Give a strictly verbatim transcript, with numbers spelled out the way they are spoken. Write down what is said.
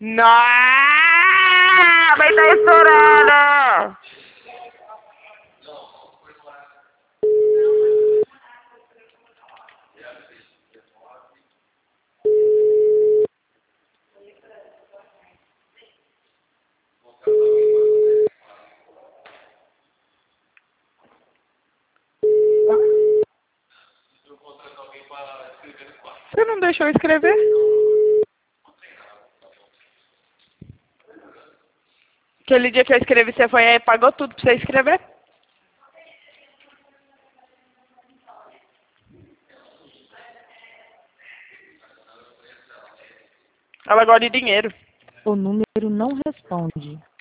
Não! Vai tá estourando! Você não deixou eu escrever? Aquele dia que eu escrevi, você foi aí e pagou tudo pra você escrever? Ela gosta de dinheiro. O número não responde.